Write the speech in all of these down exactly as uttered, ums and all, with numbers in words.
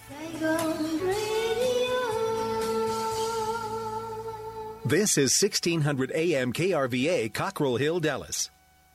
This is sixteen hundred A M K R V A, Cockrell Hill, Dallas.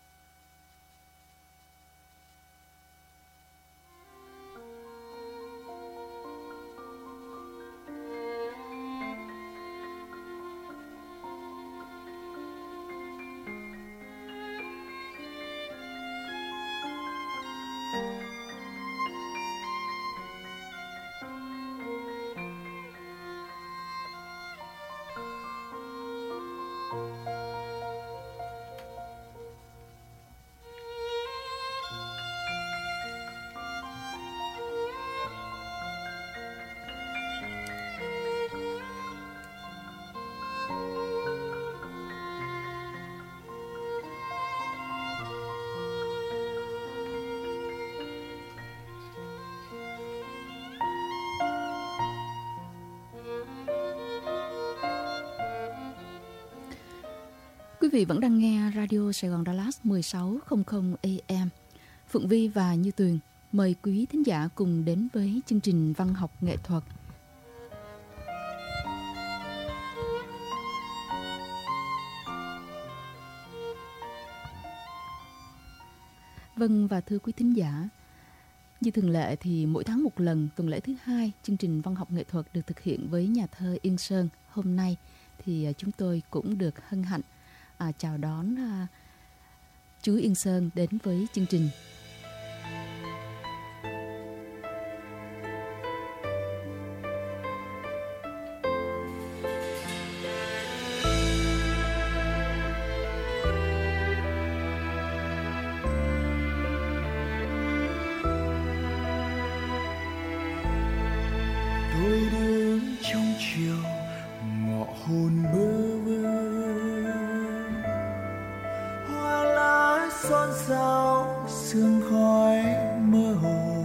Quý vị vẫn đang nghe Radio Sài Gòn Dallas mười sáu trăm A M. Phượng Vi và Như Tuyền mời quý thính giả cùng đến với chương trình văn học nghệ thuật. Vâng, và thưa quý thính giả, như thường lệ thì mỗi tháng một lần, tuần lễ thứ hai, chương trình văn học nghệ thuật được thực hiện với nhà thơ Yên Sơn. Hôm nay thì chúng tôi cũng được hân hạnh À, chào đón à, chú Yên Sơn đến với chương trình. Tôi đứng trong chiều ngọ hôn bơ vơ, xôn xao sương khói mơ hồ,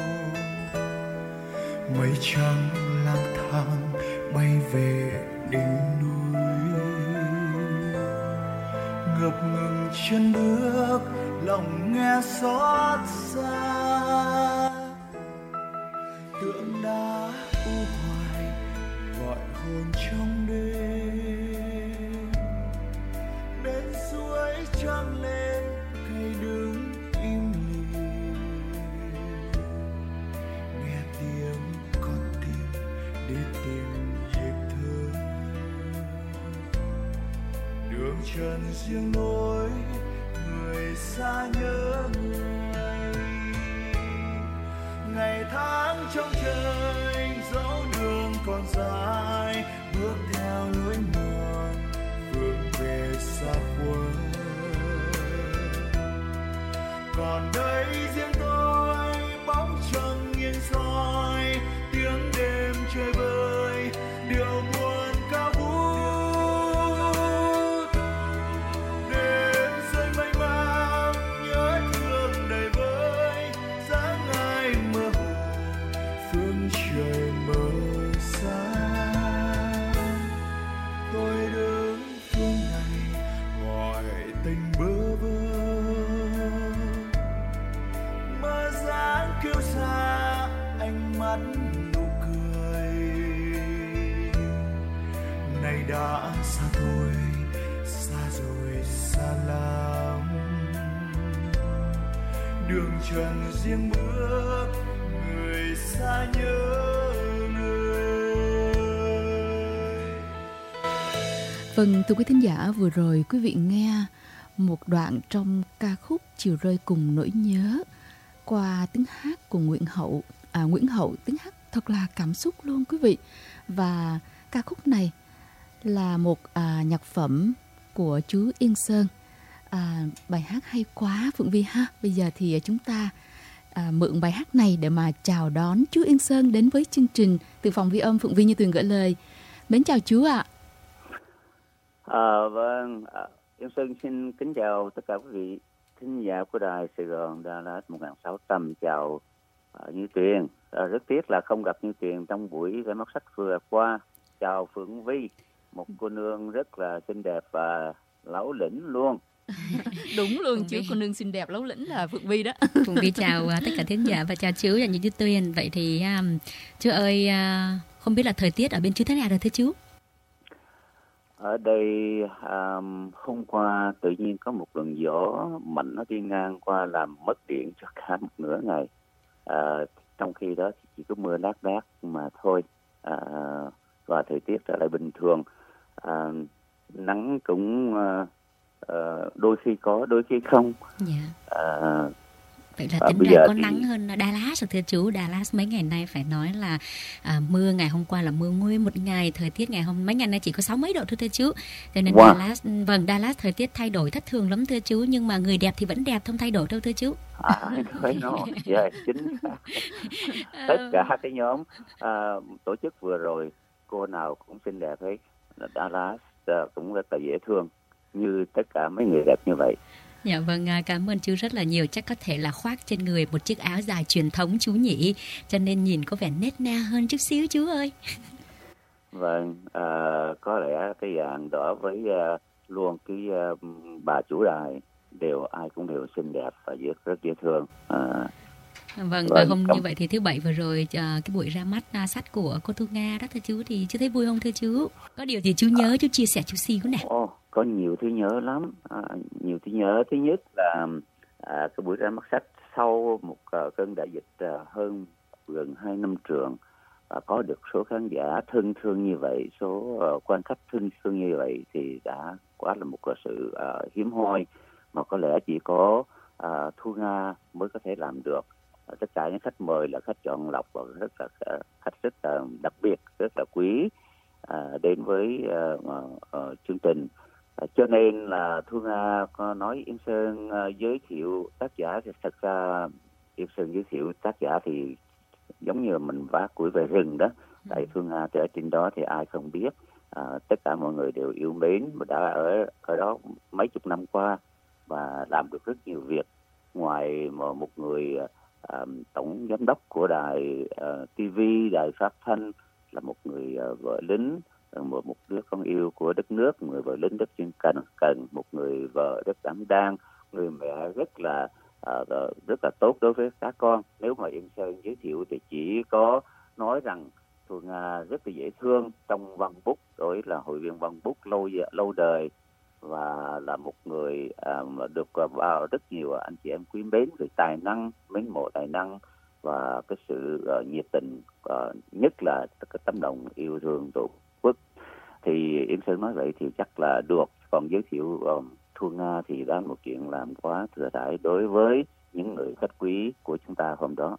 mây trắng lang thang bay về đỉnh núi, ngập ngừng chân bước lòng nghe xót xa, tượng đá u hoài gọi hồn trong đêm, bên suối trăng lên đứng im lìm, nghe tiếng con tim đi tìm nhịp thở, đường trần riêng lối người xa nhớ người, ngày tháng trong trời dẫu đường còn dài, bước theo lối mòn phương về xa cuối. Còn đây riêng tôi bóng trăng nghiêng soi, tiếng đêm chơi vơi điệu buồn cao vút, đêm rơi mây mang nhớ thương đầy vơi, dáng ai mơ hồ phương trời mơ xa. Tôi đứng phương này gọi tình bơ vơ, kêu xa ánh mắt nụ cười, nay đã xa thôi, xa rồi xa lắm, đường trần riêng bước người xa nhớ người. Vâng, thưa quý thính giả, vừa rồi quý vị nghe một đoạn trong ca khúc Chiều rơi cùng nỗi nhớ qua tiếng hát của Nguyễn Hậu. À, Nguyễn Hậu tiếng hát thật là cảm xúc luôn quý vị. Và ca khúc này là một à, nhạc phẩm của chú Yên Sơn. À, bài hát hay quá Phượng Vi ha. Bây giờ thì chúng ta à, mượn bài hát này để mà chào đón chú Yên Sơn đến với chương trình. Từ phòng ghi âm Phượng Vi Như Tuyền gửi lời mến chào chú ạ. À, vâng, à, Yên Sơn xin kính chào tất cả quý vị thính giả của đài Sài Gòn Dallas một nghìn sáu trăm. Chào uh, Như Tuyền. À, rất tiếc là không gặp Như Tuyền trong buổi ra mắt sách vừa qua. Chào Phượng Vi, một cô nương rất là xinh đẹp và láo lĩnh luôn. Đúng luôn, Phượng chú Vi. cô nương xinh đẹp lấu lĩnh là Phượng Vi đó. Phượng Vi chào uh, tất cả thính giả và chào chú và những chú Tuyền. Vậy thì um, chú ơi, uh, không biết là thời tiết ở bên chú thế nào rồi thưa chú? Ở đây um, hôm qua tự nhiên có một lần gió mạnh nó đi ngang qua làm mất điện cho cả một nửa ngày. Uh, trong khi đó thì chỉ có mưa lác đác mà thôi. Uh, và thời tiết trở lại bình thường. Uh, nắng cũng uh, uh, đôi khi có, đôi khi không. Dạ. Uh, Vậy là À, tính bây ra giờ có thì- nắng hơn Dallas rồi thưa chú. Dallas mấy ngày nay phải nói là à, mưa, ngày hôm qua là mưa nguyên một ngày, thời tiết ngày hôm mấy ngày nay chỉ có sáu mấy độ thôi thưa chú. Cho nên Wow. Dallas, vâng, Dallas thời tiết thay đổi thất thường lắm thưa chú, nhưng mà người đẹp thì vẫn đẹp, không thay đổi đâu thưa chú. À, nói nó, dạ, chính xác. Tất cả cái nhóm à, tổ chức vừa rồi, cô nào cũng xinh đẹp hết. Dallas à, cũng rất là dễ thương, như tất cả mấy người đẹp như vậy. Dạ vâng, à, cảm ơn chú rất là nhiều. Chắc có thể là khoác trên người một chiếc áo dài truyền thống chú nhỉ, cho nên nhìn có vẻ nết na hơn chút xíu chú ơi. Vâng, à, có lẽ cái dạng đó với à, luôn cái à, bà chủ đài đều ai cũng đều xinh đẹp và rất rất dễ thương. À, Vâng, và Vâng, hôm cảm- như vậy thì thứ bảy vừa rồi à, cái buổi ra mắt à, sách của cô Thu Nga đó thưa chú, thì chú thấy vui không thưa chú? Có điều gì chú nhớ chú chia sẻ chút xíu nè. Ồ, có nhiều thứ nhớ lắm. À, nhiều thứ nhớ. Thứ nhất là à, cái buổi ra mắt sách sau một uh, cơn đại dịch uh, hơn gần hai năm trường, à, có được số khán giả thân thương như vậy, số uh, quan khách thân thương như vậy thì đã quá là một uh, sự uh, hiếm hoi mà có lẽ chỉ có uh, Thu Nga mới có thể làm được. Uh, tất cả những khách mời là khách chọn lọc và rất là uh, khách rất là đặc biệt, rất là quý. À, đến với uh, uh, uh, chương trình, à, cho nên là Thu Nga có nói Yên Sơn uh, giới thiệu tác giả thì thật ra Yên Sơn giới thiệu tác giả thì giống như mình vác củi về rừng đó. Tại Thu Nga thì ở trên đó thì ai không biết, à, tất cả mọi người đều yêu mến và đã ở ở đó mấy chục năm qua và làm được rất nhiều việc. Ngoài một, một người uh, tổng giám đốc của đài uh, ti vi, đài phát thanh, là một người uh, vợ lính, một, một đứa con yêu của đất nước, một người vợ lính rất chuyên cần, cần một người vợ rất đảm đang, người mẹ rất là uh, rất là tốt đối với các con. Nếu mà Yên Sơn giới thiệu thì chỉ có nói rằng Thu Nga rất là dễ thương trong văn bút, đối là hội viên văn bút lâu lâu đời và là một người uh, được vào uh, rất nhiều anh chị em quý mến về tài năng, mến mộ tài năng và cái sự uh, nhiệt tình, uh, nhất là cái tấm lòng yêu thương tổ quốc. Thì Yên Sơn nói vậy thì chắc là được, còn giới thiệu uh, Thu Nga thì đã một chuyện làm quá thừa thãi đối với những người khách quý của chúng ta hôm đó.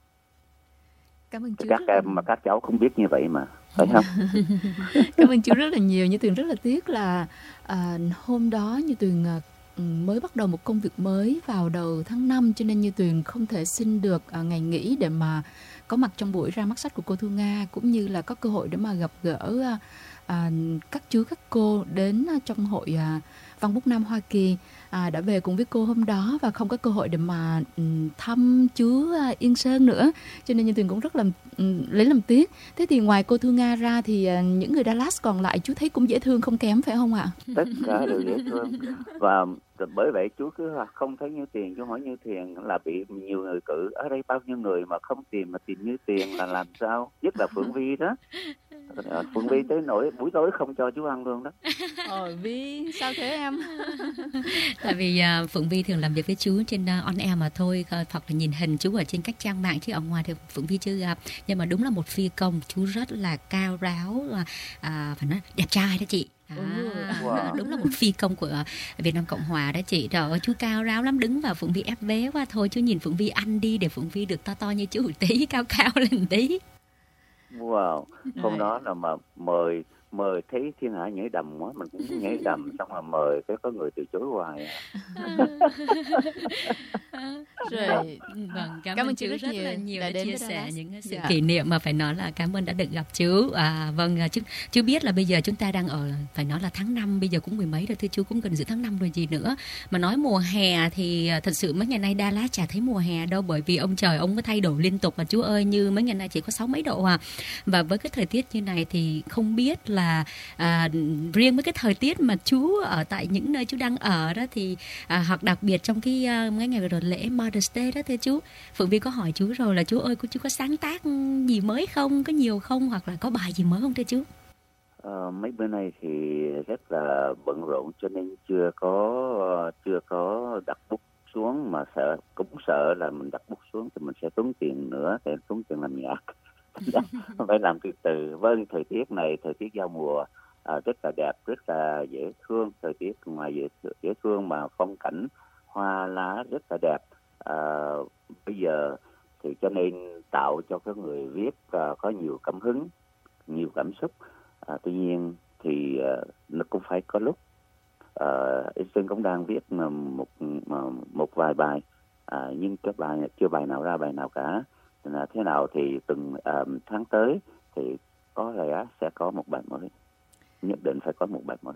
Cảm ơn chú Các rất em là... mà các cháu không biết như vậy mà, phải không? Cảm ơn chú rất là nhiều. Như Tuyền rất là tiếc là à, hôm đó Như Tuyền à, mới bắt đầu một công việc mới vào đầu tháng năm, cho nên Như Tuyền không thể xin được à, ngày nghỉ để mà có mặt trong buổi ra mắt sách của cô Thu Nga, cũng như là có cơ hội để mà gặp gỡ à, à, các chú các cô đến à, trong hội à, Văn Bút Nam Hoa Kỳ, à, đã về cùng với cô hôm đó và không có cơ hội để mà um, thăm chú à, Yên Sơn nữa, cho nên Như Tuyền cũng rất là um, lấy làm tiếc. Thế thì ngoài cô Thu Nga ra thì à, những người Dallas còn lại chú thấy cũng dễ thương không kém phải không ạ? Tất cả đều dễ thương. Và bởi vậy chú cứ không thấy Như Tiền, chú hỏi Như Tiền là bị nhiều người cự. Ở đây bao nhiêu người mà không tìm mà tìm Như Tiền là làm sao? Nhất là Phượng Vi đó. Phượng Vi tới nỗi buổi tối không cho chú ăn luôn đó. Ôi Vi, sao thế em? Tại vì uh, Phượng Vi thường làm việc với chú trên uh, on air mà thôi, uh, hoặc là nhìn hình chú ở trên các trang mạng, chứ ở ngoài thì Phượng Vi chưa gặp. Nhưng mà đúng là một phi công, chú rất là cao ráo, uh, uh, phải nói đẹp trai đó chị. À, Wow. đúng là một phi công của Việt Nam Cộng Hòa đó chị. Trời ơi, chú cao ráo lắm, đứng vào Phượng Vi ép vé quá thôi. Chú nhìn Phượng Vi ăn đi để Phượng Vi được to to như chú một tí, cao cao lên tí. Wow, hôm đó là mà mời mời thấy thiên hạ nhảy đầm quá, mình cũng nhảy đầm, xong rồi mời cái có người từ chối hoài. Rồi, Vâng, cảm, Cảm ơn ơn chú chú rất, rất là nhiều nhiều đã đã đến chia với sẻ Dallas. những sự Dạ. kỷ niệm mà phải nói là cảm ơn đã được gặp chú. À, vâng, chú, chú biết là bây giờ chúng ta đang ở, phải nói là tháng năm, bây giờ cũng mười mấy rồi thưa chú, cũng gần giữa tháng năm rồi gì nữa. Mà nói mùa hè thì thật sự mấy ngày nay Dallas chả thấy mùa hè đâu, bởi vì ông trời ông có thay đổi liên tục mà chú ơi, như mấy ngày nay chỉ có sáu mấy độ à. Và với cái thời tiết như này thì không biết là là à, riêng với cái thời tiết mà chú ở tại những nơi chú đang ở đó thì à, hoặc đặc biệt trong cái uh, ngày vừa rồi lễ Mother's Day đó thưa chú, Phượng Vi có hỏi chú rồi là chú ơi chú có sáng tác gì mới không, có nhiều không, hoặc là có bài gì mới không thưa chú? Ờ, mấy bữa nay thì rất là bận rộn cho nên chưa có chưa có đặt bút xuống, mà sợ cũng sợ là mình đặt bút xuống thì mình sẽ tốn tiền nữa, sẽ tốn tiền làm nhạc. Phải làm từ từ. Vâng, thời tiết này thời tiết giao mùa à, rất là đẹp, rất là dễ thương. Thời tiết ngoài dễ dễ thương mà phong cảnh hoa lá rất là đẹp. À, bây giờ thì cho nên tạo cho cái người viết à, có nhiều cảm hứng, nhiều cảm xúc. À, tuy nhiên thì uh, nó cũng phải có lúc. Uh, Yên Sơn cũng đang viết một một vài bài, à, nhưng các bài chưa bài nào ra bài nào cả. Là thế nào thì từng uh, tháng tới thì có lẽ sẽ có một bài mới, nhất định phải có một bài mới.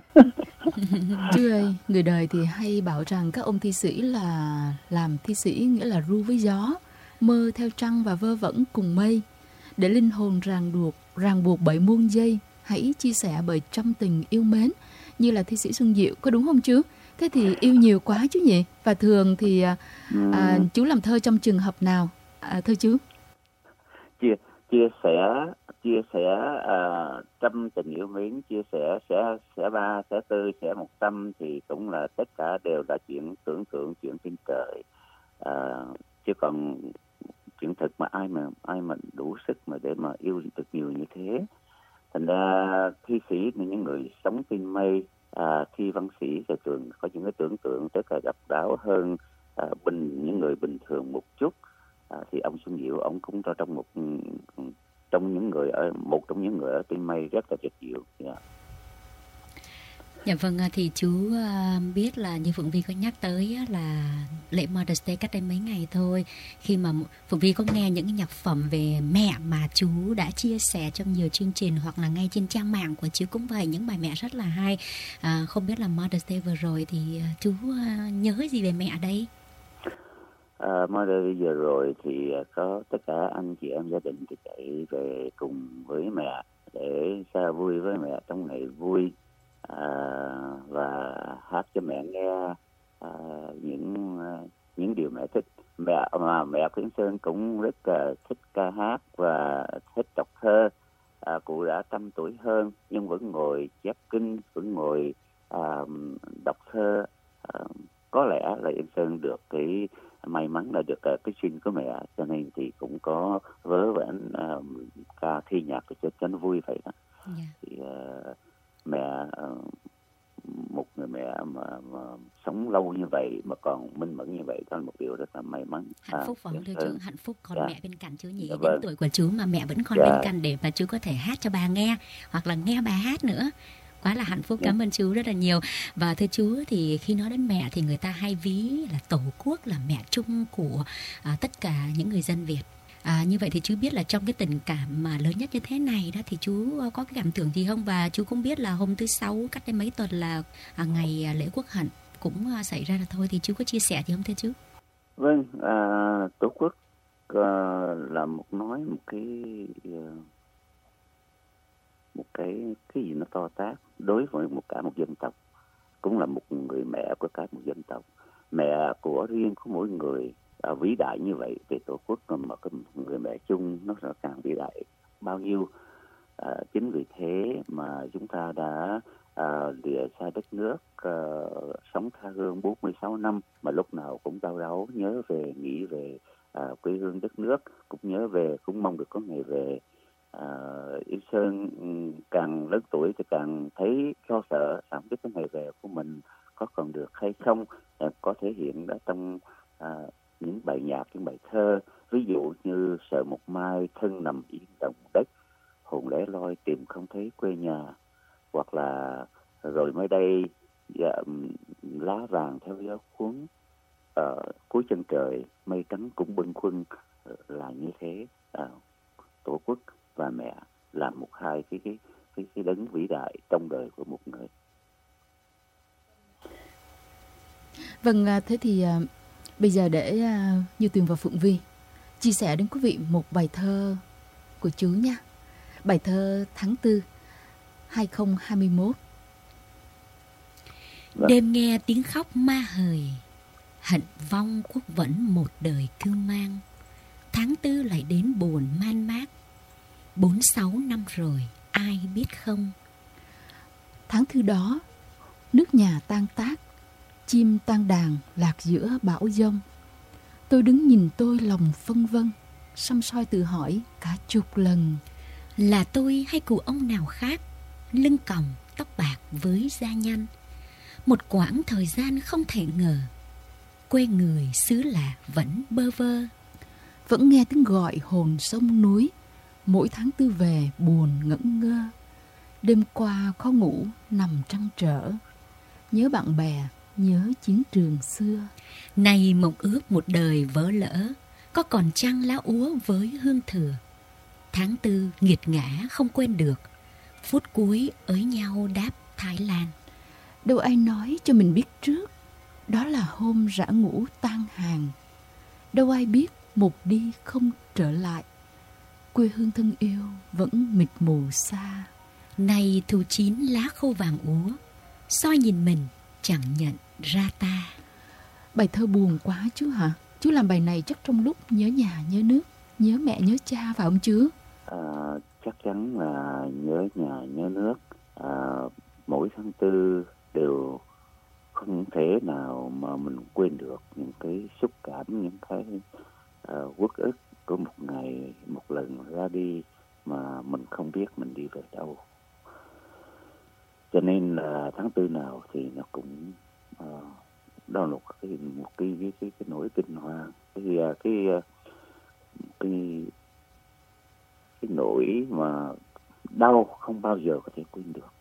Chú ơi, người đời thì hay bảo rằng các ông thi sĩ là làm thi sĩ nghĩa là ru với gió, mơ theo trăng và vơ vẩn cùng mây. Để linh hồn ràng buộc, ràng buộc bởi muôn dây, hãy chia sẻ bởi trăm tình yêu mến, như là thi sĩ Xuân Diệu, có đúng không chú? Thế thì yêu nhiều quá chú nhỉ? Và thường thì à, chú làm thơ trong trường hợp nào, à, thưa chú? Chia chia sẻ chia sẻ uh, trăm tình yêu mến, chia sẻ sẽ sẽ ba sẽ tư sẽ một trăm thì cũng là tất cả đều là chuyện tưởng tượng, chuyện trên trời, uh, chứ còn chuyện thực mà ai mà ai mà đủ sức mà để mà yêu được nhiều như thế. Thành ra thi sĩ là những người sống trên mây, à, thi văn sĩ thì thường có những cái tưởng tượng rất là độc đáo hơn à, bình những người bình thường một chút. À, thì ông Xuân Diệu ông cũng cho trong một trong những người ở một trong những người ở trên mây rất là tuyệt diệu. Yeah. Dạ vâng, thì chú biết là như Phượng Vi có nhắc tới là lễ Mother's Day cách đây mấy ngày thôi. Khi mà Phượng Vi có nghe những cái nhạc phẩm về mẹ mà chú đã chia sẻ trong nhiều chương trình hoặc là ngay trên trang mạng của chú cũng vậy, những bài mẹ rất là hay. À, không biết là Mother's Day vừa rồi thì chú nhớ gì về mẹ đây? À, Mother's Day vừa rồi thì có tất cả anh chị em gia đình thì chạy về cùng với mẹ để xa vui với mẹ trong ngày vui. À, và hát cho mẹ nghe à, những những điều mẹ thích. Mẹ mà mẹ của Yến Sơn cũng rất là thích ca hát và thích đọc thơ. À, cụ đã trăm tuổi hơn nhưng vẫn ngồi chép kinh, vẫn ngồi à, đọc thơ. À, có lẽ là Yến Sơn được cái may mắn là được cái duyên của mẹ, cho nên thì cũng có vớ vẩn à, ca thi nhạc cho cho nó vui vậy đó. Yeah. Thì uh, mẹ uh, một người mẹ mà, mà sống lâu như vậy mà còn minh mẫn như vậy, đó là một điều rất là may mắn. Hạnh phúc à, vâng thưa chú, hạnh phúc còn dạ. Mẹ bên cạnh chú nhỉ. Dạ, đến vâng. Tuổi của chú mà mẹ vẫn còn Dạ. bên cạnh để mà chú có thể hát cho bà nghe hoặc là nghe bà hát nữa. Quá là hạnh phúc, cảm ơn chú rất là nhiều. Và thưa chú, thì khi nói đến mẹ thì người ta hay ví là tổ quốc là mẹ chung của à, tất cả những người dân Việt. À, như vậy thì chú biết là trong cái tình cảm mà lớn nhất như thế này đó thì chú có cái cảm tưởng gì không? Và chú cũng biết là hôm thứ Sáu cách đây mấy tuần là à, ngày lễ Quốc hận cũng à, xảy ra là thôi, thì chú có chia sẻ gì không thưa chú? Vâng, à, tổ quốc à, là một nói một cái một cái cái gì nó to tát đối với một cả một dân tộc, cũng là một người mẹ của cả một dân tộc, mẹ của riêng của mỗi người. À, vĩ đại như vậy thì tổ quốc là một người mẹ chung, nó sẽ càng vĩ đại bao nhiêu. À, chính vì thế mà chúng ta đã à, lìa xa đất nước, à, sống tha hương bốn mươi sáu năm mà lúc nào cũng đau đáu nhớ về, nghĩ về à, quê hương đất nước, cũng nhớ về, cũng mong được có ngày về. À, Yến Sơn càng lớn tuổi thì càng thấy lo sợ, cảm biết cái ngày về của mình có còn được hay không, à, có thể hiện ở trong à, những bài nhạc, những bài thơ, ví dụ như Sợ một mai thân nằm yên đồng đất, hồn lẻ loi tìm không thấy quê nhà, hoặc là Rồi mới đây dạ, lá vàng theo gió cuốn, uh, cuối chân trời mây trắng cũng bâng khuâng, là như thế. Uh, tổ quốc và mẹ là một hai cái cái cái, cái đấng vĩ đại trong đời của một người. Vâng, thế thì uh, bây giờ để uh, Như Tuyền và Phượng Vi chia sẻ đến quý vị một bài thơ của chú nha. Bài thơ Tháng Tư. hai không hai mốt. Đêm nghe tiếng khóc ma hời, hận vong quốc vẫn một đời cưu mang. Tháng tư lại đến buồn man mác, bốn sáu năm rồi ai biết không. Tháng tư đó, nước nhà tan tác, chim tan đàn lạc giữa bão giông. Tôi đứng nhìn tôi lòng phân vân, săm soi tự hỏi cả chục lần. Là tôi hay cụ ông nào khác, lưng còng, tóc bạc với da nhăn. Một quãng thời gian không thể ngờ, quê người xứ lạ vẫn bơ vơ. Vẫn nghe tiếng gọi hồn sông núi, mỗi tháng tư về buồn ngẩn ngơ. Đêm qua khó ngủ nằm trăn trở, nhớ bạn bè, nhớ chiến trường xưa. Này mộng ước một đời vỡ lỡ, có còn chăng lá úa với hương thừa. Tháng tư nghiệt ngã không quên được, phút cuối ới nhau đáp Thái Lan. Đâu ai nói cho mình biết trước, đó là hôm rã ngũ tan hàng. Đâu ai biết một đi không trở lại, quê hương thân yêu vẫn mịt mù xa. Này thu chín lá khô vàng úa, soi nhìn mình chẳng nhận ra ta. Bài thơ buồn quá chú hả? Chú làm bài này chắc trong lúc nhớ nhà nhớ nước, nhớ mẹ nhớ cha phải không chú? À, chắc chắn là nhớ nhà nhớ nước. À, mỗi tháng tư đều không thể nào mà mình quên được những cái xúc cảm, những cái uh, uất ức của một ngày một lần ra đi mà mình không biết mình đi về đâu. Cho nên là tháng tư nào thì nó cũng uh, đó là một cái một cái cái cái, cái nỗi kinh hoàng, cái cái cái cái nỗi mà đau không bao giờ có thể quên được.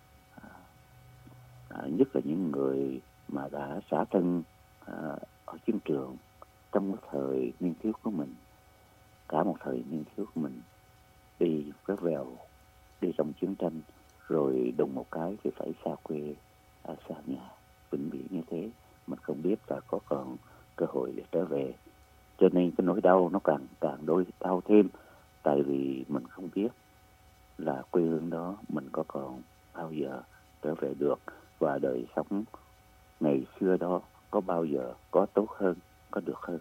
À, nhất là những người mà đã xả thân à, ở chiến trường trong cái thời niên thiếu của mình, cả một thời niên thiếu của mình đi rất vèo, đi trong chiến tranh, rồi đùng một cái thì phải xa quê, à, xa nhà, vĩnh viễn như thế, mình không biết là có còn cơ hội để trở về. Cho nên cái nỗi đau nó càng càng đôi đau thêm, tại vì mình không biết là quê hương đó mình có còn bao giờ trở về được, và đời sống ngày xưa đó có bao giờ có tốt hơn, có được hơn.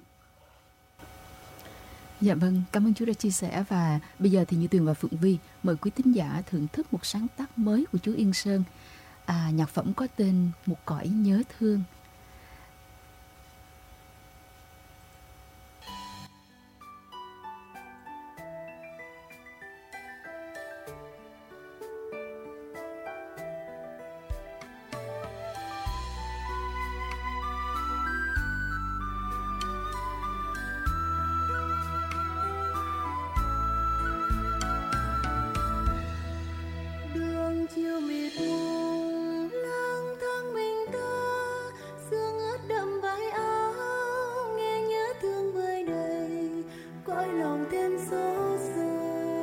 Dạ vâng, cảm ơn chú đã chia sẻ. Và bây giờ thì Như Tuyền và Phượng Vi mời quý thính giả thưởng thức một sáng tác mới của chú Yên Sơn. À, nhạc phẩm có tên Một Cõi Nhớ Thương. Chiều mịt mùng lang thang mình ta, sương ướt đậm vai áo, nghe nhớ thương vơi đầy, cõi lòng thêm xót xa.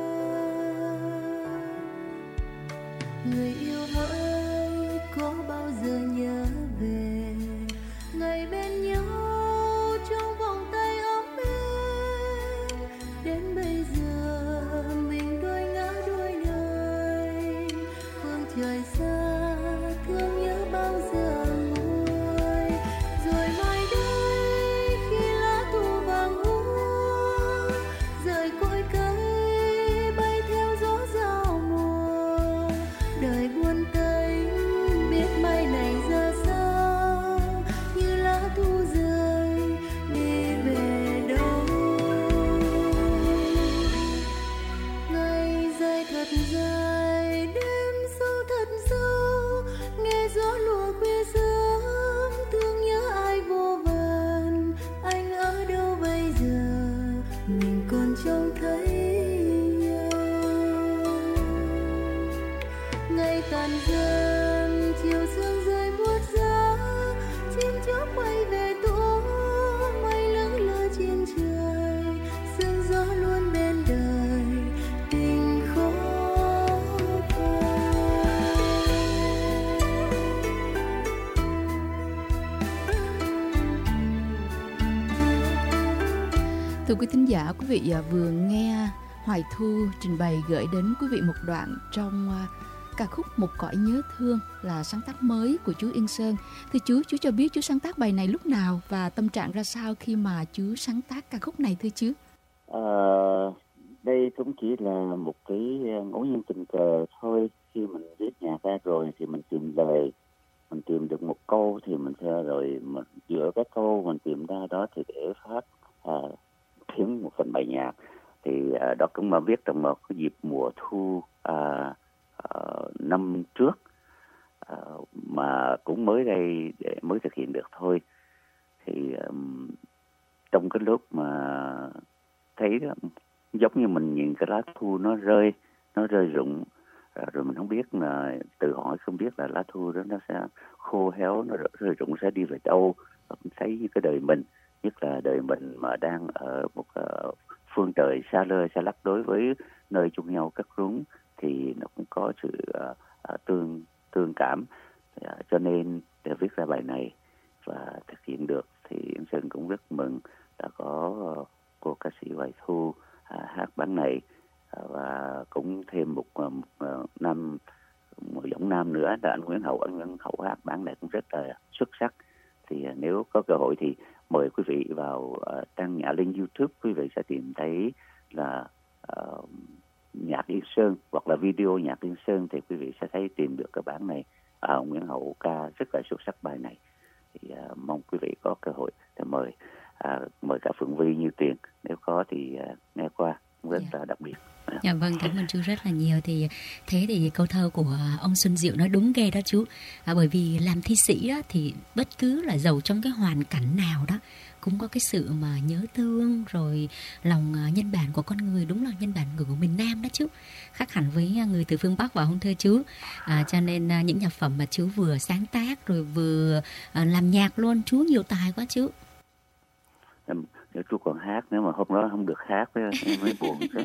Người yêu hỡi, có bao giờ nhớ về ngày bên nhau trong vòng tay ấm êm? Đến bây giờ mình đôi ngã đôi nơi, trời xa thương nhớ bao giờ nguôi. Rồi mai đây khi lá thu vàng úa, rời cội cây bay theo gió giao mùa. Đời buồn tênh biết mai này ra sao, như lá thu rơi đi về đâu. Ngày dài thật dài, đêm sâu thật sâu, nghe gió lùa khuya sớm, thương nhớ ai vô vàn. Anh ở đâu bây giờ, mình còn trông thấy nhau. Ngày tàn dần, chiều sương rơi buốt giá, chim chóc quay về tổ, mây lững lờ trên trời, sương gió luôn bên đời, tình khó. Thưa quý thính giả, quý vị vừa nghe Hoài Thu trình bày gửi đến quý vị một đoạn trong ca khúc Một Cõi Nhớ Thương là sáng tác mới của chú Yên Sơn. Thưa chú, chú cho biết chú sáng tác bài này lúc nào và tâm trạng ra sao khi mà chú sáng tác ca khúc này thưa chú? À, đây cũng chỉ là một cái ngẫu nhiên tình cờ thôi. Khi mình viết nhạc ra rồi thì mình tìm lời, mình tìm được một câu thì mình sẽ rồi mình giữa các câu mình tìm ra đó thì để phát à, tiếng một phần bài nhạc. Thì à, đó cũng mà viết trong một cái dịp mùa thu à, à, năm trước à, mà cũng mới đây để mới thực hiện được thôi. Thì um, trong cái lúc mà thấy đó, giống như mình nhìn cái lá thu nó rơi, nó rơi rụng, à, rồi mình không biết là tự hỏi không biết là lá thu đó nó sẽ khô héo, nó rơi rụng sẽ đi về đâu. Mình thấy như cái đời mình, nhất là đời mình mà đang ở một uh, phương trời xa lơ xa lắc đối với nơi chung nhau cắt rúng thì nó cũng có sự uh, uh, tương tương cảm, uh, cho nên để viết ra bài này và thực hiện được thì Yên Sơn cũng rất mừng đã có uh, cô ca sĩ Hoài Thu uh, hát bản này, uh, và cũng thêm một, uh, một uh, nam một giọng nam nữa là anh Nguyễn Hậu. Anh Nguyễn Hậu hát bản này cũng rất là xuất sắc. Thì uh, nếu có cơ hội thì mời quý vị vào uh, trang Nhã Linh YouTube, quý vị sẽ tìm thấy là uh, nhạc Yên Sơn hoặc là video nhạc Yên Sơn thì quý vị sẽ thấy tìm được cái bản này. Uh, Nguyễn Hậu ca rất là xuất sắc bài này. Thì uh, mong quý vị có cơ hội để mời uh, mời cả Phượng Vi, Như Tuyền, nếu có thì uh, nghe qua rất yeah. là đặc biệt. Dạ vâng, cảm ơn chú rất là nhiều. Thì thế thì câu thơ của ông Xuân Diệu nói đúng ghê đó chú. À, bởi vì làm thi sĩ đó thì bất cứ là giàu trong cái hoàn cảnh nào đó cũng có cái sự mà nhớ thương rồi lòng nhân bản của con người, đúng là nhân bản người của miền Nam đó chú, khác hẳn với người từ phương Bắc, vào không thưa chú. À, cho nên những nhạc phẩm mà chú vừa sáng tác rồi vừa làm nhạc luôn, chú nhiều tài quá chú. Nếu chú còn hát, nếu mà hôm đó không được hát em mới buồn chứ.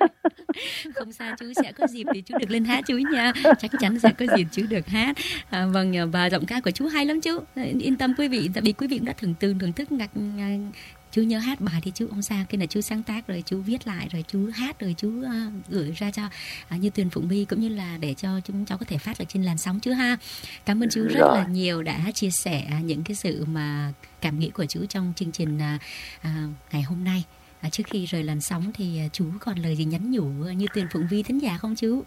Không sao, chú sẽ có dịp thì chú được lên hát chú nha. Chắc chắn sẽ có dịp chú được hát. À, vâng, và giọng ca của chú hay lắm chú. Yên tâm quý vị, tại vì quý vị cũng đã thường từng thưởng thức ngạc chú nhớ hát bài thì chú không sao, khi nào chú sáng tác rồi chú viết lại rồi chú hát rồi chú uh, gửi ra cho uh, Như Tuyền, Phụng Vi cũng như là để cho chúng cháu có thể phát ở trên làn sóng chú ha. Cảm ơn chú rất rồi. là nhiều đã chia sẻ những cái sự mà cảm nghĩ của chú trong chương trình uh, uh, ngày hôm nay. Uh, trước khi rời làn sóng thì uh, chú còn lời gì nhắn nhủ uh, Như Tuyền, Phụng Vi thính giả không chú?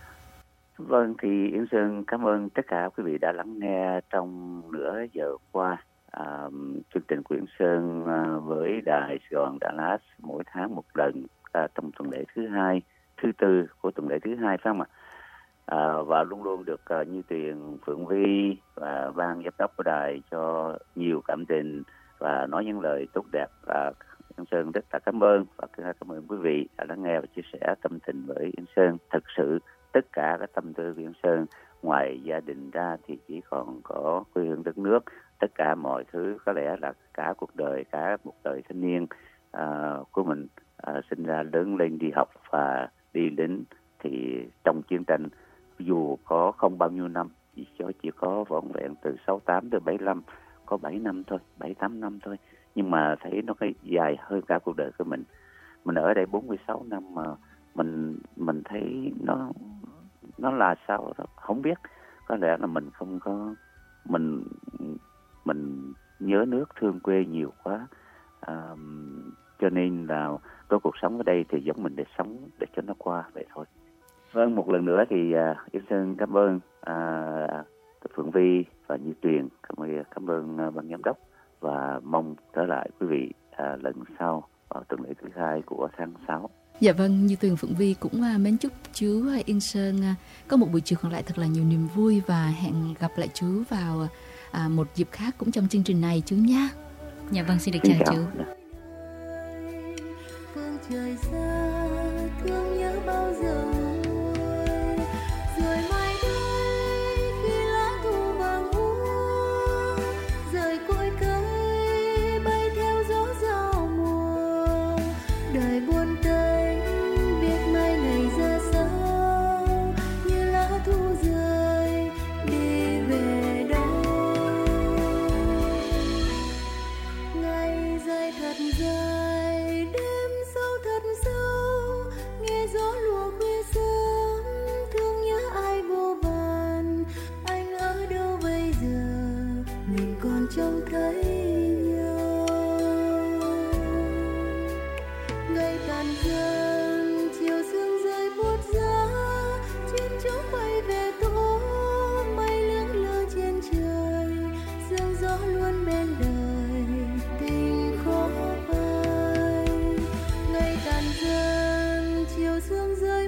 Vâng, thì Yên Sơn cảm ơn tất cả quý vị đã lắng nghe trong nửa giờ qua. À, chương trình của Yên Sơn à, với đài Sài Gòn Đà Lạt mỗi tháng một lần à, trong tuần lễ thứ hai, thứ tư của tuần lễ thứ hai phải không ạ? À, và luôn luôn được à, Như Tuyền, Phượng Vi và ban giám đốc của đài cho nhiều cảm tình và nói những lời tốt đẹp. Và Yên Sơn rất là cảm ơn và cảm ơn quý vị đã lắng nghe và chia sẻ tâm tình với Yên Sơn. Thật sự tất cả các tâm tư của Yên Sơn ngoài gia đình ra thì chỉ còn có quê hương đất nước. Tất cả mọi thứ có lẽ là cả cuộc đời, cả một đời thanh niên uh, của mình uh, sinh ra lớn lên đi học và đi lính thì trong chiến tranh dù có không bao nhiêu năm, chỉ, chỉ có vỏn vẹn từ sáu tám tới bảy lăm, có bảy năm thôi, bảy tám năm thôi, nhưng mà thấy nó cái dài hơn cả cuộc đời của mình. Mình ở đây bốn mươi sáu năm mà mình mình thấy nó nó là sao đó, không biết. Có lẽ là mình không có mình mình nhớ nước thương quê nhiều quá, à, cho nên là có cuộc sống ở đây thì giống mình để sống để cho nó qua vậy thôi. Vâng, một lần nữa thì uh, Yên Sơn cảm ơn uh, Phượng Vi và Như Tuyền, cảm ơn cảm ơn uh, ban giám đốc và mong trở lại quý vị uh, lần sau vào tuần lễ thứ hai của tháng sáu. Dạ vâng, Như Tuyền, Phượng Vi cũng uh, mến chúc chú uh, Yên Sơn uh, có một buổi chiều còn lại thật là nhiều niềm vui và hẹn gặp lại chú vào uh, À, một dịp khác cũng trong chương trình này chú nha. Dạ vâng, xin được chào chú. Phương trời xa thương nhớ bao giờ rồi mai đây khi lá thu vàng úa rời cội cây bay theo gió giao mùa đời buồn tênh biết mai này ra sao như lá thu rơi đi về đâu. Ngày dài thật dài, đêm sâu thật sâu.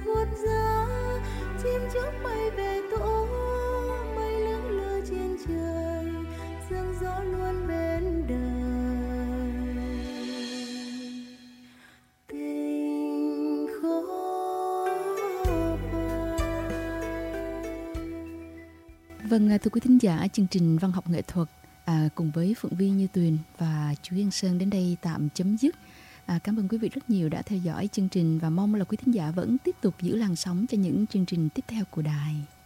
khuất giá, chim chóc bay về tổ, mây lững lờ trên trời, sương gió luôn bên đời. Tình khó Vâng, thưa quý thính giả, chương trình văn học nghệ thuật à, cùng với Phượng Vi, Như Tuyền và chú Yên Sơn đến đây tạm chấm dứt. À, cảm ơn quý vị rất nhiều đã theo dõi chương trình và mong là quý thính giả vẫn tiếp tục giữ làn sóng cho những chương trình tiếp theo của đài.